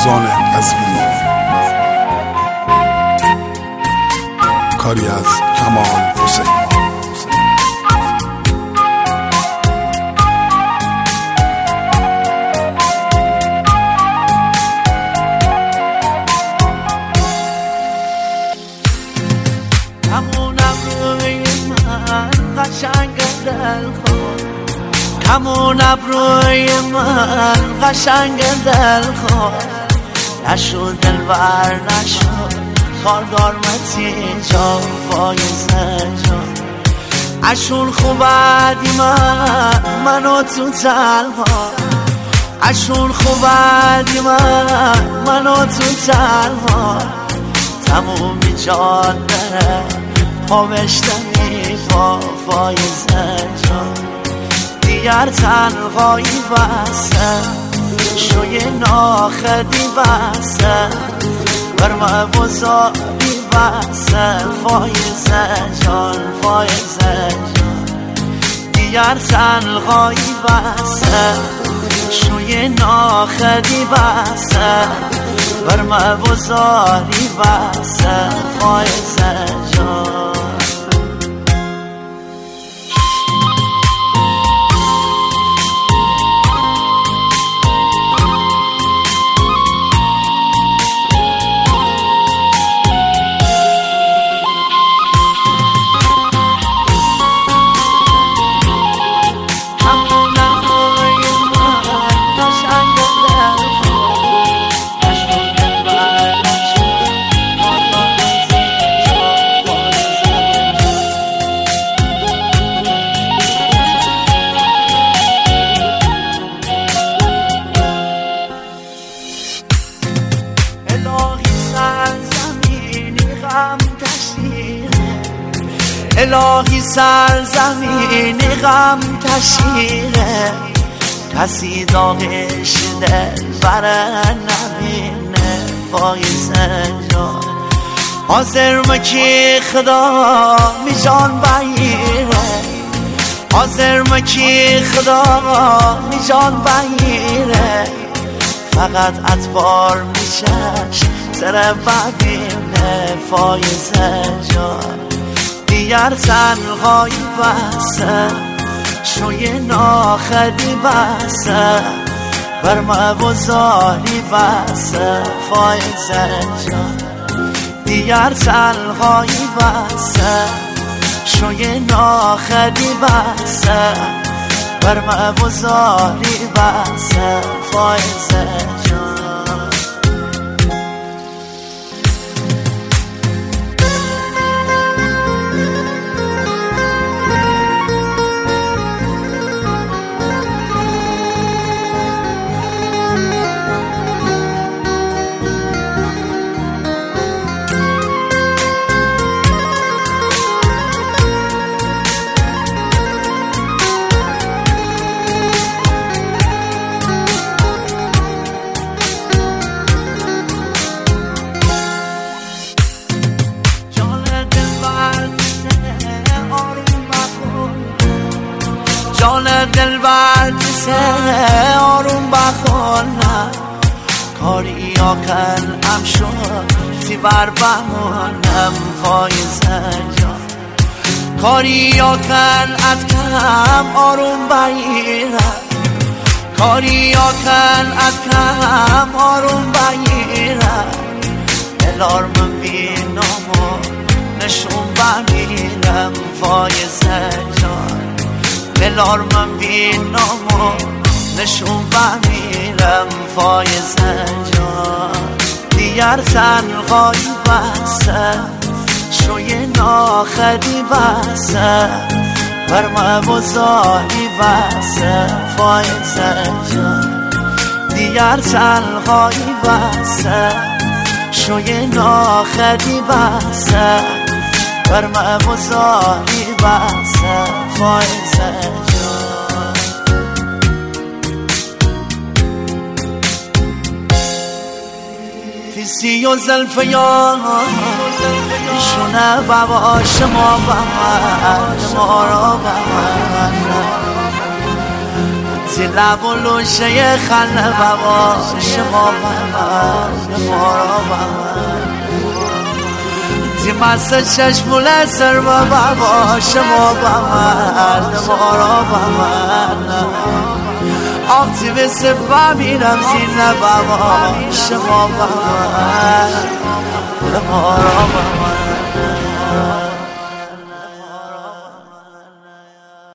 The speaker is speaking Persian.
فرزان قزوینی، کاری از کمال حسین. همون ابروی من قشنگ دلخواه، همون ابروی من قشنگ دلخواه، نشد دلبر نشد کارگار متی جا فایزه جا، اشون خوبدی منو تو تنها، اشون خوبدی منو تو تنها، تمومی جان بره پا بشتمی با فایزه جان، دیگر تنهایی بسه شوی ناخدی بسه برمه بزاری بسه فایزه جان، فایزه جان، دیگر تنهایی بسه شوی ناخدی بسه برمه بزاری بسه فایزه جان. الهی سرزمینی غم کشیره، کسی داغش دل بره نبینه فایزه جان، حاضر مکی خدا می جان بگیره، حاضر مکی خدا می جان بگیره، فقط ادبار میشش سر ببینه فایزه جان، دیگر تنهایی بسه شوی ناخدی بسه برمه بزاری بسه فایزه جان، دیگر تنهایی بسه شوی ناخدی بسه برمه بزاری بسه فایزه جان. جان دل بردسه آروم بخونم، کاری ها کن شد تی بر بمونم فایزه جان، کاری ها کن کم آروم بگیرم، کاری ها کن کم آروم بگیرم، دلار من بینم و نشون بگیرم فایزه جان، دلار من بینم و نشون بمیرم فایزه جان، دیگر تنهایی بسه شوی ناخدی بسه برمه بزاری بسه فایزه جان، دیگر تنهایی بسه شوی ناخدی بسه برمه بزاری بسه فایزه جان. تیسی و زلف یار شونه بابا شما بمن ما را بمن، زیر لب و لوشه خنده بابا شما بمن مارا بمن تی مست چشمونه سر بابا شما بمن مارا بمن آقتی به سبا میرم زیر بابا شما بمن مارا بمن